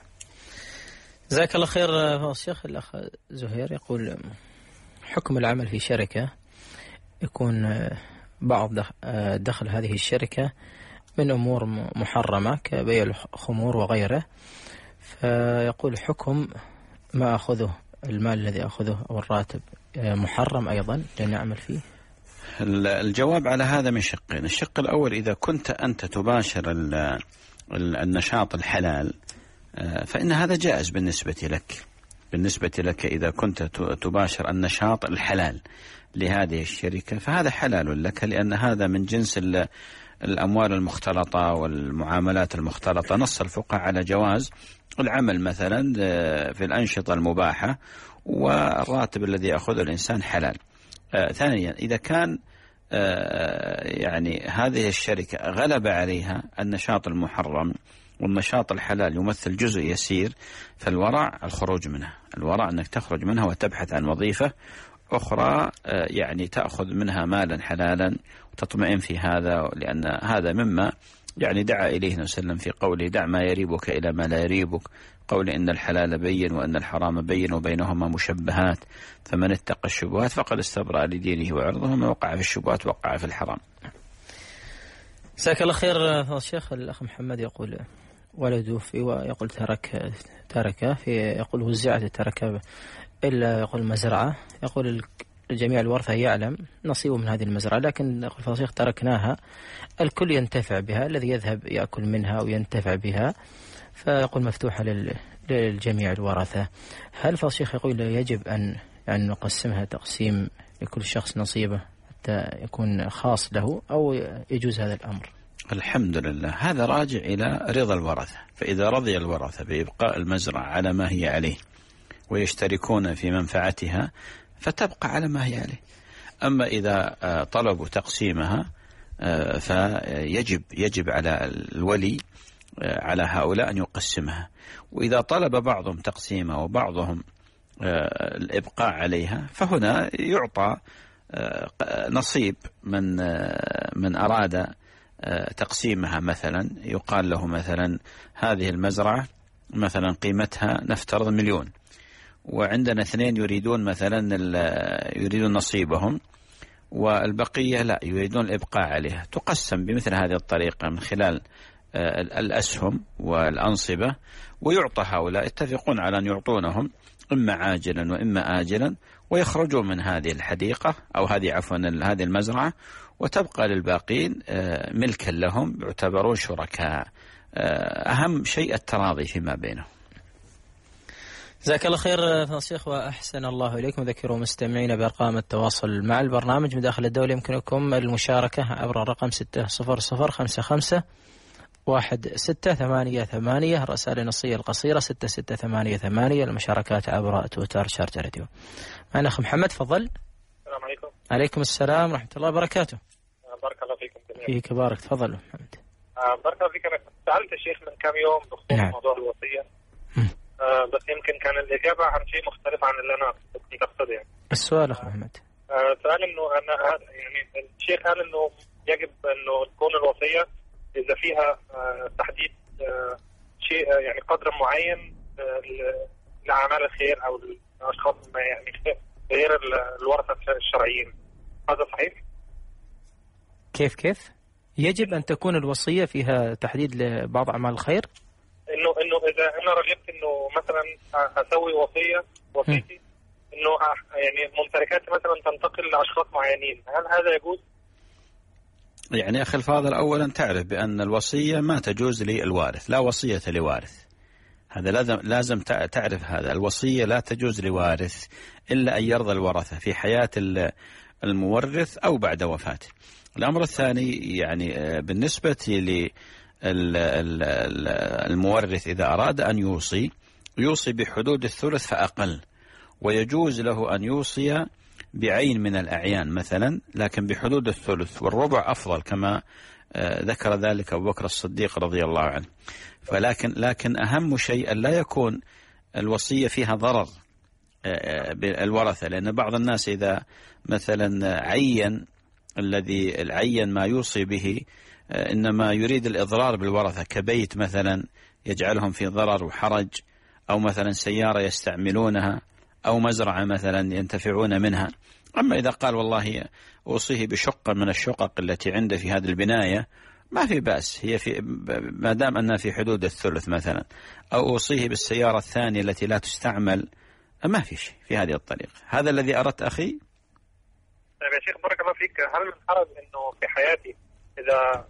Speaker 2: جزاك الله خير فضل الشيخ. الأخ زهير يقول حكم العمل في شركة يكون بعض دخل هذه الشركة من أمور محرمة كبيع الخمور وغيره، فيقول حكم ما أخذه، المال الذي أخذه أو الراتب محرم أيضا لنعمل فيه؟
Speaker 3: الجواب على هذا من شقين. الشق الأول، إذا كنت أنت تباشر النشاط الحلال فإن هذا جائز بالنسبة لك إذا كنت تباشر النشاط الحلال لهذه الشركة فهذا حلال لك، لأن هذا من جنس الأموال المختلطة والمعاملات المختلطة. نص الفقهاء على جواز العمل مثلا في الأنشطة المباحة والراتب الذي يأخذه الإنسان حلال. ثانيا، إذا كان يعني هذه الشركة غلب عليها النشاط المحرم والنشاط الحلال يمثل جزء يسير، فالورع الخروج منها، الورع أنك تخرج منها وتبحث عن وظيفة أخرى يعني تأخذ منها مالا حلالا وتطمئن في هذا، لأن هذا مما يعني دعا إليه النبي صلى الله عليه وسلم في قوله دع ما يريبك إلى ما لا يريبك، قول إن الحلال بين وأن الحرام بين وبينهما مشبهات، فمن اتقى الشبهات فقد استبرأ لدينه وعرضه، ومن وقع في الشبهات وقع في الحرام.
Speaker 2: جزاك الله خير فضل الشيخ. الأخ محمد يقول ولده في ويقول تركه في يقول وزعت التركه إلا يقول مزرعة، يقول جميع الورثة يعلم نصيبه من هذه المزرعة، لكن يقول فضل الشيخ تركناها الكل ينتفع بها، الذي يذهب يأكل منها وينتفع بها، فيقول مفتوحة للجميع الورثة. هل فضل الشيخ يقول يجب أن نقسمها تقسيم لكل شخص نصيبه حتى يكون خاص له، أو يجوز هذا الأمر؟
Speaker 3: الحمد لله، هذا راجع إلى رضا الورثة، فإذا رضي الورثة بإبقاء المزرعة على ما هي عليه ويشتركون في منفعتها فتبقى على ما هي عليه. أما إذا طلبوا تقسيمها فيجب على الولي على هؤلاء أن يقسمها، وإذا طلب بعضهم تقسيمها وبعضهم الإبقاء عليها فهنا يعطى نصيب من أراد تقسيمها. مثلا يقال له مثلا هذه المزرعة مثلا قيمتها نفترض 1,000,000، وعندنا 2 يريدون مثلا يريدون نصيبهم، والبقية لا يريدون الإبقاء عليها، تقسم بمثل هذه الطريقة من خلال الأسهم والأنصبة، ويعطى هؤلاء، يتفقون على أن يعطونهم إما عاجلا وإما آجلا، ويخرجوا من هذه الحديقة أو هذه هذه المزرعة، وتبقى للباقين ملكا لهم، يعتبرون شركاء. أهم شيء التراضي فيما بينهم.
Speaker 2: جزاك الله خير فضيلة الشيخ وأحسن الله إليكم. ذكروا مستمعين بأرقام التواصل مع البرنامج من داخل الدولة، يمكنكم المشاركة عبر الرقم 600551688، الرسائل النصية القصيرة 6688، المشاركات عبر تويتر شارجة راديو. معنا أخ محمد، تفضل.
Speaker 10: السلام عليكم.
Speaker 2: عليكم السلام ورحمة الله وبركاته.
Speaker 10: بارك الله فيكم جميعا.
Speaker 2: فيك بارك، تفضل محمد.
Speaker 10: بارك الله فيك. أنا سألت الشيخ من كم يوم بخصوص موضوع الوصية، بس يمكن كان الإجابة عن شيء مختلف عن اللي أنا كنت أقصده. يعني
Speaker 2: السؤال أخ محمد،
Speaker 10: سؤال إنه أنا يعني الشيخ قال إنه يجب إنه تكون الوصية إذا فيها تحديد شيء يعني قدر معين لأعمال الخير أو الأشخاص يعني غير الورثة الشرعيين، هذا صحيح؟
Speaker 2: كيف يجب أن تكون الوصية فيها تحديد لبعض أعمال الخير؟
Speaker 10: إنه إذا أنا رغبت إنه مثلا أسوي وصيتي إنه يعني ممتلكاتي مثلا تنتقل لأشخاص معينين، هل هذا يجوز؟
Speaker 3: يعني أخي الفاضل، أولا تعرف بأن الوصية ما تجوز للوارث، لا وصية لوارث، هذا لازم تعرف هذا. الوصية لا تجوز لوارث إلا أن يرضى الورثة في حياة المورث أو بعد وفاته. الأمر الثاني يعني بالنسبة للمورث إذا أراد أن يوصي بحدود الثلث فأقل، ويجوز له أن يوصي بعين من الأعيان مثلا، لكن بحدود الثلث، والربع أفضل كما ذكر ذلك أبو بكر الصديق رضي الله عنه. لكن أهم شيء أن لا يكون الوصية فيها ضرر بالورثة، لأن بعض الناس إذا مثلا عين ما يوصي به إنما يريد الإضرار بالورثة، كبيت مثلا يجعلهم في ضرر وحرج، أو مثلا سيارة يستعملونها، أو مزرعة مثلا ينتفعون منها. أما إذا قال والله أوصيه بشقة من الشقق التي عنده في هذه البناية، ما في بأس، هي ما دام أنها في حدود الثلث مثلا، أو أوصيه بالسيارة الثانية التي لا تستعمل، ما في شيء في هذه الطريقة. هذا الذي أردت أخي.
Speaker 10: طيب يا شيخ بارك الله فيك، هل من حرج إنه في حياتي إذا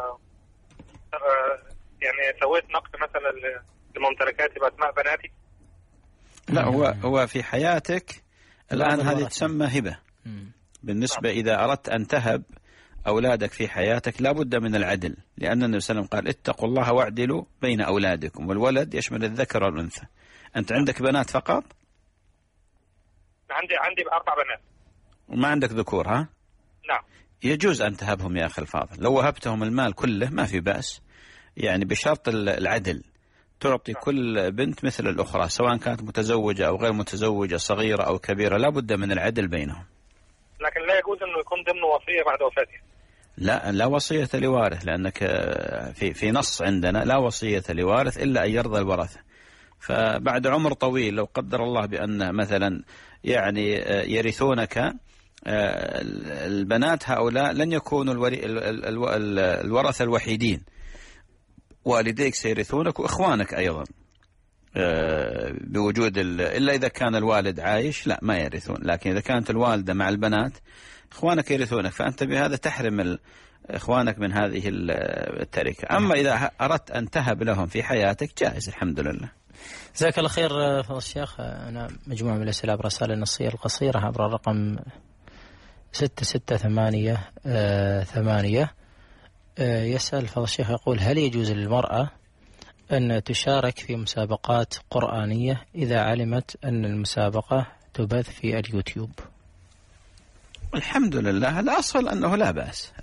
Speaker 10: يعني سويت نقد مثلا لممتلكاتي بأسماء بناتي؟
Speaker 3: لا، هو في حياتك الآن هذه تسمى هبة. بالنسبة إذا أردت أن تهب أولادك في حياتك لا بد من العدل، لأن النبي صلى الله عليه وسلم قال اتقوا الله واعدلوا بين أولادكم، والولد يشمل الذكر والأنثى. أنت عندك بنات فقط؟
Speaker 10: عندي 4 بنات.
Speaker 3: وما عندك ذكور؟ ها؟
Speaker 10: نعم.
Speaker 3: يجوز أن تهبهم يا أخي الفاضل، لو وهبتهم المال كله ما في بأس، يعني بشرط العدل، تعطي كل بنت مثل الأخرى سواء كانت متزوجة أو غير متزوجة، صغيرة أو كبيرة، لا بد من العدل بينهم.
Speaker 10: لكن لا يجوز أنه يكون ضمن وصية بعد وفاته.
Speaker 3: لا وصية لوارث، لأنك في نص عندنا لا وصية لوارث إلا أن يرضى الورثة. فبعد عمر طويل لو قدر الله بأن مثلا يعني يرثونك البنات، هؤلاء لن يكونوا الورثة الوحيدين، والديك سيرثونك وإخوانك أيضا بوجود إلا إذا كان الوالد عايش لا ما يرثون، لكن إذا كانت الوالدة مع البنات إخوانك يرثونك، فأنت بهذا تحرم إخوانك من هذه التركة. أما إذا أردت أن تهب لهم في حياتك جائز الحمد لله.
Speaker 2: جزاك الله خير فضل الشيخ. أنا مجموعة من الأسئلة برسائل النصية القصيرة عبر الرقم 6688. يسأل فضل الشيخ يقول: هل يجوز للمرأة أن تشارك في مسابقات قرآنية إذا علمت أن المسابقة تبث في اليوتيوب؟
Speaker 3: الحمد لله، الأصل أنه لا بأس،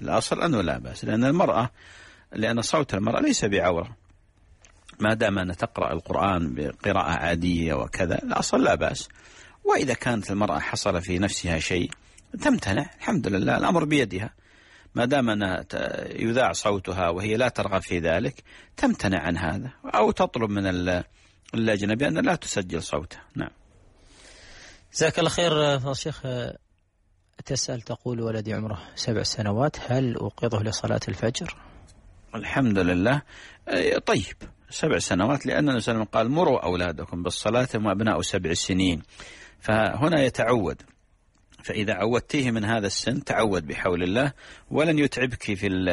Speaker 3: لأن صوت المرأة ليس بعورة، ما دام أن تقرأ القرآن بقراءة عادية وكذا الأصل لا بأس. وإذا كانت المرأة حصل في نفسها شيء تمتنع، الحمد لله، الأمر بيدها. ما دام أنها يذاع صوتها وهي لا ترغب في ذلك تمتنع عن هذا، أو تطلب من اللجنة بأن لا تسجل صوتها. نعم.
Speaker 2: جزاك الله خير فضل الشيخ. تسأل تقول ولدي عمره 7 سنوات، هل أوقظه لصلاة الفجر؟
Speaker 3: الحمد لله. طيب 7 سنوات، لأن النبي صلى الله عليه وسلم قال مروا أولادكم بالصلاة وأبناء 7 سنين، فهنا يتعود. فإذا عودتيه من هذا السن تعود بحول الله، ولن يتعبك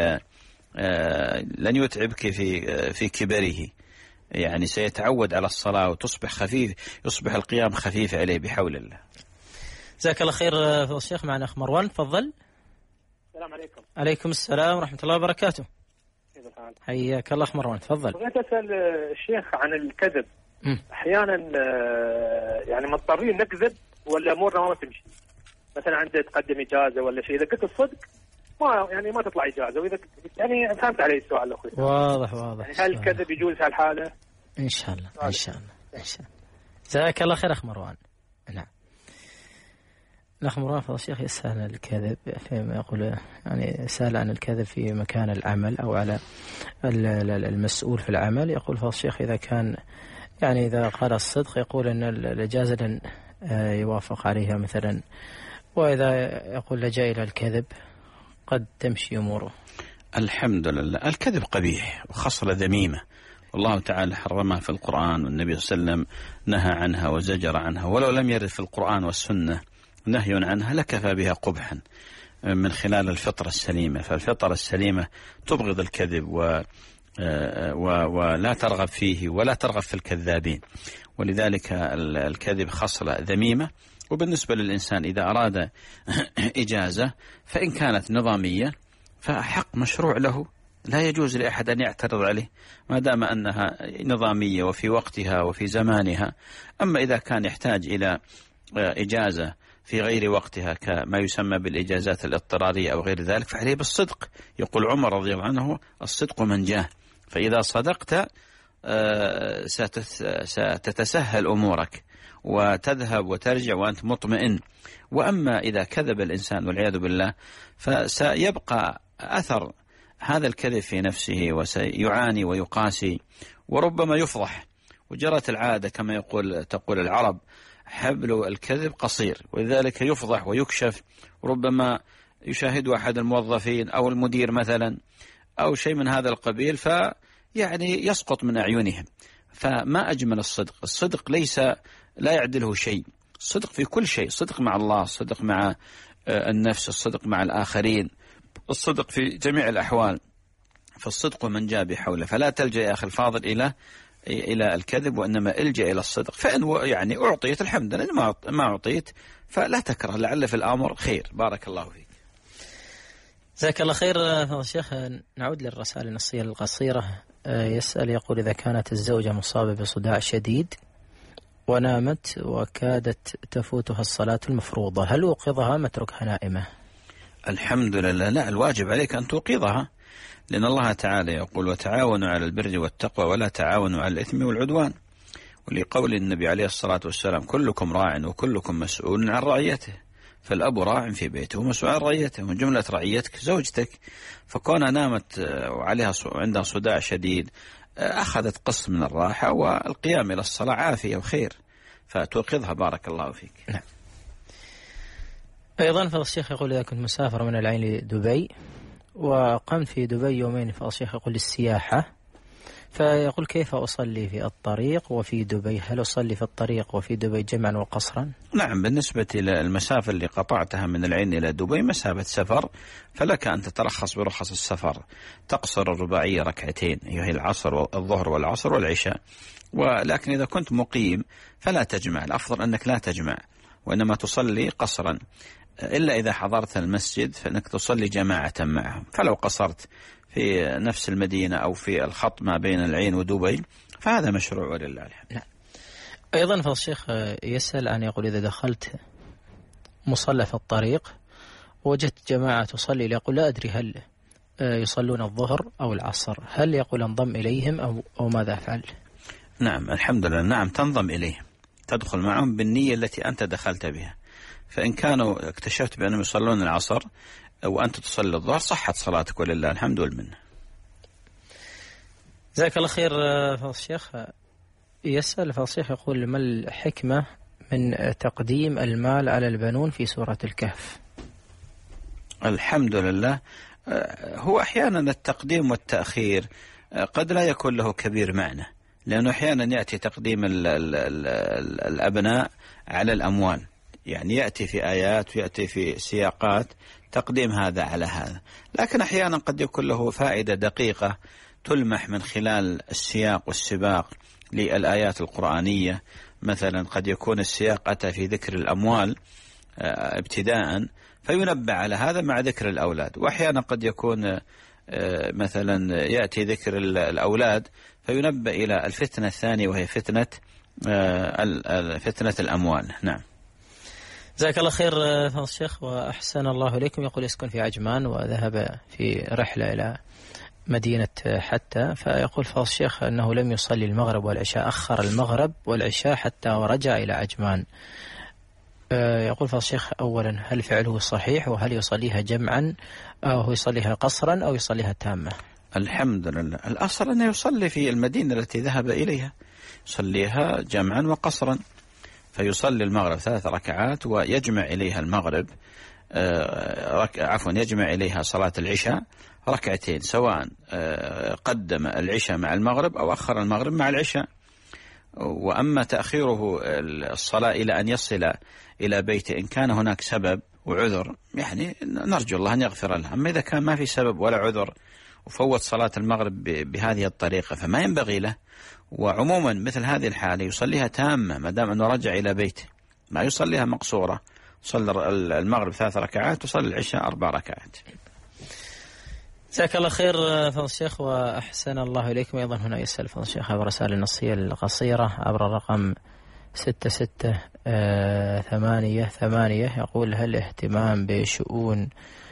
Speaker 3: في كبره، يعني سيتعود على الصلاة وتصبح خفيف، يصبح القيام خفيف عليه بحول الله.
Speaker 2: جزاك الله خير فضل الشيخ. معنا أخ مروان، تفضل.
Speaker 11: السلام عليكم.
Speaker 2: عليكم السلام ورحمة الله وبركاته. حياك الله أخ مروان، تفضل.
Speaker 11: بغيت أسأل الشيخ عن الكذب. أحيانا يعني مضطرين نكذب ولا أمورنا ما تمشي، مثلا عند تقدم إجازة ولا شيء، إذا قلت الصدق ما تطلع إجازة، وإذا يعني فهمت علي السؤال أخوي.
Speaker 2: واضح.
Speaker 11: يعني هل الكذب يجوز في هالحالة؟
Speaker 2: إن شاء الله. جزاك الله خير أخ مروان. نعم. الأخ مروان فضل الشيخ يسأل عن الكذب، فيما يقول يعني سأل عن الكذب في مكان العمل أو على المسؤول في العمل. يقول فضل الشيخ إذا كان يعني إذا قال الصدق يقول أن الإجازة لن يوافق عليها مثلا، وإذا يقول لجأ إلى الكذب قد تمشي أموره.
Speaker 3: الحمد لله. الكذب قبيح وخصلة ذميمة، والله تعالى حرمها في القرآن، والنبي صلى الله عليه وسلم نهى عنها وزجر عنها، ولو لم يرد في القرآن والسنة نهي عنها لكفى بها قبحا من خلال الفطرة السليمة. فالفطرة السليمة تبغض الكذب ولا ترغب فيه ولا ترغب في الكذابين، ولذلك الكذب خصلة ذميمة. وبالنسبة للإنسان إذا أراد إجازة فإن كانت نظامية فحق مشروع له، لا يجوز لأحد أن يعترض عليه ما دام أنها نظامية وفي وقتها وفي زمانها. أما إذا كان يحتاج إلى إجازة في غير وقتها كما يسمى بالإجازات الاضطرارية أو غير ذلك فعليه بالصدق. يقول عمر رضي الله عنه الصدق منجاه، فإذا صدقت ستتسهل أمورك وتذهب وترجع وأنت مطمئن. وأما إذا كذب الإنسان والعياذ بالله فسيبقى أثر هذا الكذب في نفسه وسيعاني ويقاسي وربما يفضح. وجرت العادة كما تقول العرب حبل الكذب قصير، ولذلك يفضح ويكشف، ربما يشاهد أحد الموظفين أو المدير مثلا أو شيء من هذا القبيل فيعني يسقط من أعينهم. فما أجمل الصدق. الصدق لا يعدله شيء. الصدق في كل شيء، الصدق مع الله، الصدق مع النفس، الصدق مع الآخرين، الصدق في جميع الأحوال. فالصدق من جاء بحوله، فلا تلجأ يا أخي الفاضل إلى الكذب، وإنما الجأ إلى الصدق. فإن يعني أعطيت الحمد لله، ما أعطيت فلا تكره، لعل في الأمر خير. بارك الله فيك.
Speaker 2: جزاك الله خير فضل الشيخ. نعود للرسائل النصية القصيرة. يسأل يقول إذا كانت الزوجة مصابة بصداع شديد ونامت وكادت تفوتها الصلاة المفروضة، هل أوقظها متركها نائمة؟
Speaker 3: الحمد لله. لا، الواجب عليك أن توقظها، لأن الله تعالى يقول وتعاونوا على البر والتقوى ولا تعاونوا على الإثم والعدوان، ولقول النبي عليه الصلاة والسلام كلكم راع وكلكم مسؤول عن رعيته، فالأب راع في بيته ومسؤول عن رعيته، من جملة رعيتك زوجتك. فكونها نامت وعليها عندها صداع شديد أخذت قسط من الراحة، والقيام إلى الصلاة عافية وخير، فتوقظها. بارك الله فيك.
Speaker 2: نعم. أيضا فضل الشيخ يقول إذا كنت مسافر من العين لدبي وقمت في دبي يومين، فضل الشيخ يقول للسياحة، فيقول كيف أصلي في الطريق وفي دبي؟ هل أصلي في الطريق وفي دبي جمعا وقصرا؟
Speaker 3: نعم، بالنسبة للمسافة اللي قطعتها من العين إلى دبي مسافة سفر، فلك أن تترخص برخص السفر، تقصر الرباعية ركعتين، هي العصر والظهر والعصر والعشاء. ولكن إذا كنت مقيم فلا تجمع، الأفضل أنك لا تجمع وإنما تصلي قصرا، إلا إذا حضرت المسجد فإنك تصلي جماعة معهم. فلو قصرت في نفس المدينة أو في الخط ما بين العين ودبي فهذا مشروع ولله الحمد.
Speaker 2: نعم. أيضا فضل الشيخ يسأل أن يقول إذا دخلت مصلى في الطريق وجدت جماعة تصلي، يقول لا أدري هل يصلون الظهر أو العصر، هل يقول انضم إليهم أو ماذا أفعل؟
Speaker 3: نعم الحمد لله. نعم، تنضم إليهم، تدخل معهم بالنية التي أنت دخلت بها. فإن كانوا اكتشفت بأنهم يصلون العصر وأنت تصلي الظهر صحت صلاتك ولله الحمد والمنة.
Speaker 2: جزاك الله خير فضل الشيخ. يسأل فضل الشيخ يقول: ما الحكمة من تقديم المال على البنون في سورة الكهف؟
Speaker 3: الحمد لله. هو أحيانا التقديم والتأخير قد لا يكون له كبير معنى، لأنه أحيانا يأتي تقديم الأبناء على الأموال، يعني يأتي في آيات ويأتي في سياقات تقديم هذا على هذا، لكن أحيانا قد يكون له فائدة دقيقة تلمح من خلال السياق والسباق للآيات القرآنية. مثلا قد يكون السياق أتى في ذكر الأموال ابتداء فينبه على هذا مع ذكر الأولاد، وأحيانا قد يكون مثلا يأتي ذكر الأولاد فينبه إلى الفتنة الثانية وهي فتنة الأموال. نعم.
Speaker 2: جزاك الله خير فضل الشيخ وأحسن الله إليكم. يقول: يسكن في عجمان وذهب في رحلة إلى مدينة حتى، فيقول فضل الشيخ أنه لم يصلي المغرب والعشاء، أخر المغرب والعشاء حتى ورجع إلى عجمان. يقول فضل الشيخ: أولا هل فعله صحيح، وهل يصليها جمعا أو يصليها قصرا أو يصليها تامة؟
Speaker 3: الحمد لله. الأصل أنه يصلي في المدينة التي ذهب إليها، يصليها جمعا وقصرا، فيصلي المغرب 3 ركعات ويجمع إليها المغرب يجمع إليها صلاة العشاء 2 سواء قدم العشاء مع المغرب أو أخر المغرب مع العشاء. وأما تأخيره الصلاة إلى أن يصل إلى بيته إن كان هناك سبب وعذر، يعني نرجو الله أن يغفر له. أما إذا كان ما في سبب ولا عذر وفوت صلاة المغرب بهذه الطريقة فما ينبغي له. وعموما مثل هذه الحالة يصليها تامة ما دام أنه رجع إلى بيته، ما يصليها مقصورة. صلى المغرب 3 ركعات وصلى العشاء 4 ركعات.
Speaker 2: جزاك الله خير فضل الشيخ وأحسن الله إليكم. أيضا هنا يسأل فضل الشيخ عبر رسائل النصية القصيرة عبر الرقم 6688. يقول: هل اهتمام بشؤون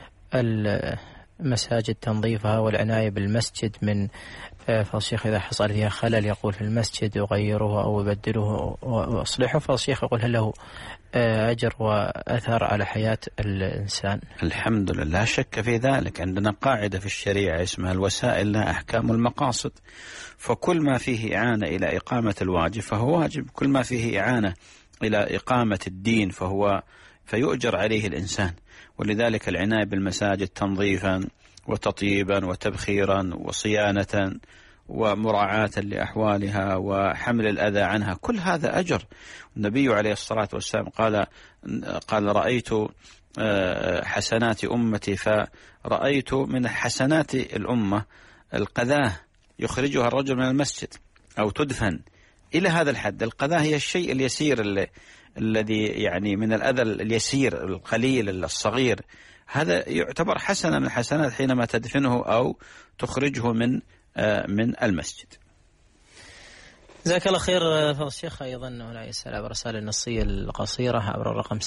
Speaker 2: المساجد تنظيفها والعناية بالمسجد من فضل الشيخ إذا حصل فيها خلل يقول في المسجد يغيره أو يبدله وأصلحه، فضل الشيخ يقول: هل له أجر وأثر على حياة الإنسان؟
Speaker 3: الحمد لله، لا شك في ذلك. عندنا قاعدة في الشريعة اسمها الوسائل لها أحكام المقاصد، فكل ما فيه إعانة إلى إقامة الواجب فهو واجب، كل ما فيه إعانة إلى إقامة الدين فيؤجر عليه الإنسان. ولذلك العناية بالمساجد تنظيفا وتطييبا وتبخيرا وصيانة ومراعاة لأحوالها وحمل الأذى عنها، كل هذا أجر. النبي عليه الصلاة والسلام قال رأيت حسنات أمتي، فرأيت من حسنات الأمة القذاة يخرجها الرجل من المسجد أو تدفن إلى هذا الحد. القذاة هي الشيء اليسير الذي يعني من الأذى اليسير القليل الصغير، هذا يعتبر حسنة من الحسنات حينما تدفنه أو تخرجه من المسجد.
Speaker 2: جزاك الله خير فضل الشيخ. أيضا هنا يسأل عبر الرسالة النصية القصيرة عبر الرقم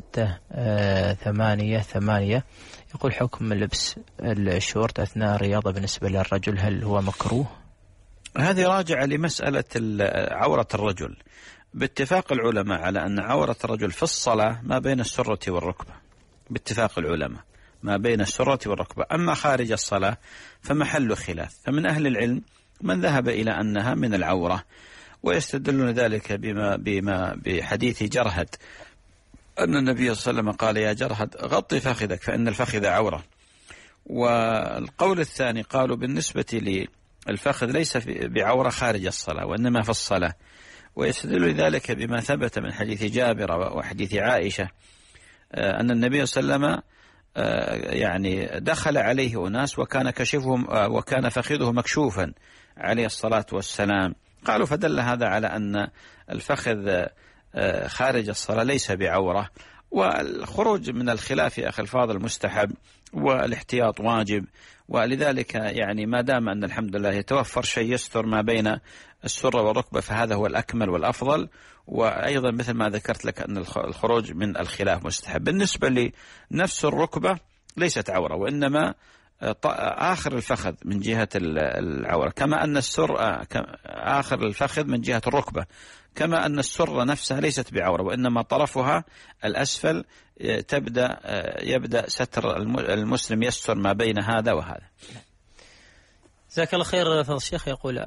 Speaker 2: 6688. يقول: حكم لبس الشورت أثناء الرياضة بالنسبة للرجل هل هو مكروه؟
Speaker 3: هذه راجعة لمسألة عورة الرجل. باتفاق العلماء على أن عورة الرجل في الصلاة ما بين السرة والركبة، باتفاق العلماء ما بين السرة والركبة. أما خارج الصلاة فمحل خلاف، فمن أهل العلم من ذهب إلى أنها من العورة، ويستدلون ذلك بحديث جرهد أن النبي صلى الله عليه وسلم قال: يا جرهد غطي فخذك فإن الفخذ عورة. والقول الثاني قالوا بالنسبة للفخذ ليس بعورة خارج الصلاة وإنما في الصلاة، ويستدل ذلك بما ثبت من حديث جابر وحديث عائشة أن النبي صلى الله عليه وسلم يعني دخل عليه أناس وكان كشفهم وكان فخذه مكشوفا عليه الصلاة والسلام. قالوا فدل هذا على أن الفخذ خارج الصلاة ليس بعورة. والخروج من الخلاف يا أخي الفاضل مستحب والاحتياط واجب، ولذلك يعني ما دام أن الحمد لله يتوفر شيء يستر ما بين السرة والركبة فهذا هو الأكمل والأفضل. وأيضا مثل ما ذكرت لك أن الخروج من الخلاف مستحب. بالنسبة لنفس الركبة ليست عورة، وإنما آخر الفخذ من جهة العورة، كما أن السر آخر الفخذ من جهة الركبة، كما أن السرة نفسها ليست بعورة، وإنما طرفها الأسفل يبدأ ستر المسلم يستر ما بين هذا وهذا.
Speaker 2: جزاك الله خير. فضل الشيخ يقول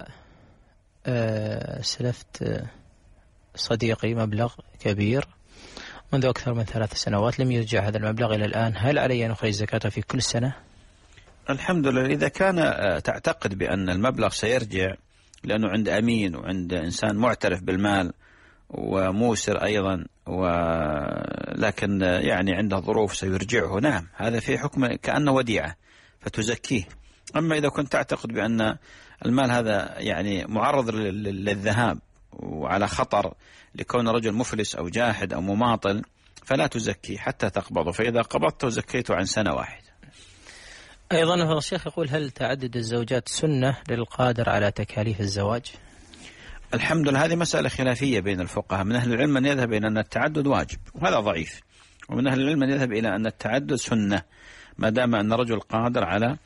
Speaker 2: سلفت صديقي مبلغ كبير منذ أكثر من 3 سنوات، لم يرجع هذا المبلغ إلى الآن، هل علي أن أخرج زكاته في كل سنة؟
Speaker 3: الحمد لله، إذا كان تعتقد بأن المبلغ سيرجع لأنه عند أمين وعند إنسان معترف بالمال وموسر أيضا، ولكن يعني عنده ظروف سيرجعه، نعم هذا في حكم كأنه وديعة فتزكيه. أما إذا كنت تعتقد بأن المال هذا يعني معرض للذهاب وعلى خطر لكون رجل مفلس أو جاحد أو مماطل، فلا تزكي حتى تقبضه، فإذا قبضته زكيته عن سنة واحدة.
Speaker 2: أيضا هو الشيخ يقول هل تعدد الزوجات سنة للقادر على تكاليف الزواج؟
Speaker 3: الحمد لله، هذه مسألة خلافية بين الفقهاء، من أهل العلم من يذهب إلى أن التعدد واجب وهذا ضعيف، ومن أهل العلم من يذهب إلى أن التعدد سنة ما دام أن الرجل قادر على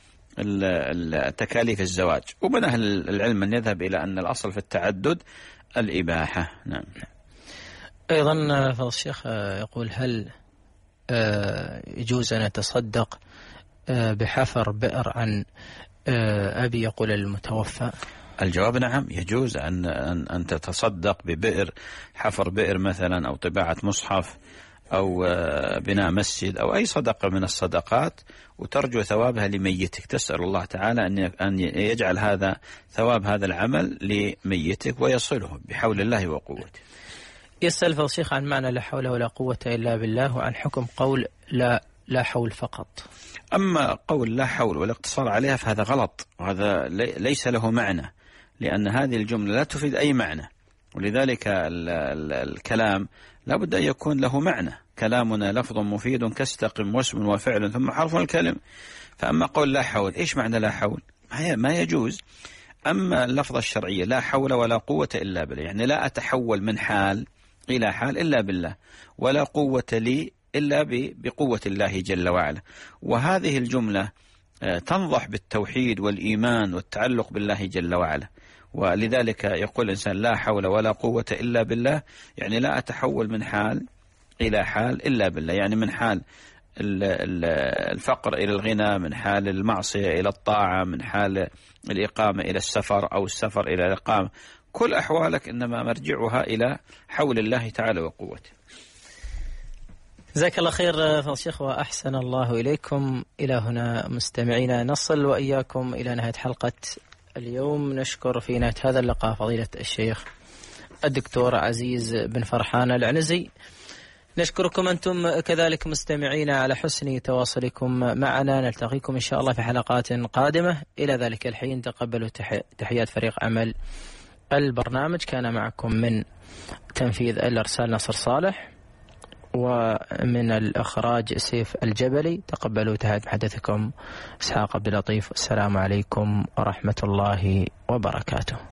Speaker 3: تكاليف الزواج، ومن أهل العلم من يذهب إلى أن الأصل في التعدد الإباحة. نعم.
Speaker 2: أيضا فضل الشيخ يقول هل يجوز أن أتصدق بحفر بئر عن أبي يقول المتوفى؟
Speaker 3: الجواب نعم، يجوز أن تتصدق ببئر، حفر بئر مثلا أو طباعة مصحف أو بناء مسجد أو أي صدقة من الصدقات، وترجو ثوابها لميتك، تسأل الله تعالى أن يجعل هذا ثواب هذا العمل لميتك ويصله بحول الله وقوته.
Speaker 2: يسأل فضل الشيخ عن معنى لا حول ولا قوة إلا بالله، وعن حكم قول لا حول فقط.
Speaker 3: أما قول لا حول والاقتصار عليها فهذا غلط، وهذا ليس له معنى، لأن هذه الجملة لا تفيد أي معنى، ولذلك الكلام لا بد أن يكون له معنى. كلامنا لفظ مفيد كاستقم واسم وفعل ثم حرف الكلم. فأما قول لا حول، إيش معنى لا حول؟ ما يجوز. أما اللفظة الشرعية لا حول ولا قوة إلا بالله، يعني لا أتحول من حال إلى حال إلا بالله، ولا قوة لي إلا بقوة الله جل وعلا. وهذه الجملة تنضح بالتوحيد والإيمان والتعلق بالله جل وعلا، ولذلك يقول الإنسان لا حول ولا قوة إلا بالله، يعني لا أتحول من حال إلى حال إلا بالله، يعني من حال الفقر إلى الغنى، من حال المعصية إلى الطاعة، من حال الإقامة إلى السفر أو السفر إلى الإقامة، كل أحوالك إنما مرجعها إلى حول الله تعالى وقوته.
Speaker 2: جزاك الله خير فضل الشيخ وأحسن الله إليكم. إلى هنا مستمعينا نصل وإياكم إلى نهاية حلقة اليوم. نشكر في نهاية هذا اللقاء فضيلة الشيخ الدكتور عزيز بن فرحان العنزي. نشكركم أنتم كذلك مستمعين على حسن تواصلكم معنا. نلتقيكم إن شاء الله في حلقات قادمة. إلى ذلك الحين تقبلوا تحيات فريق عمل البرنامج. كان معكم من تنفيذ الإرسال نصر صالح، ومن الإخراج سيف الجبلي. تقبلوا تحيات محدثكم إسحاق عبد اللطيف. السلام عليكم ورحمة الله وبركاته.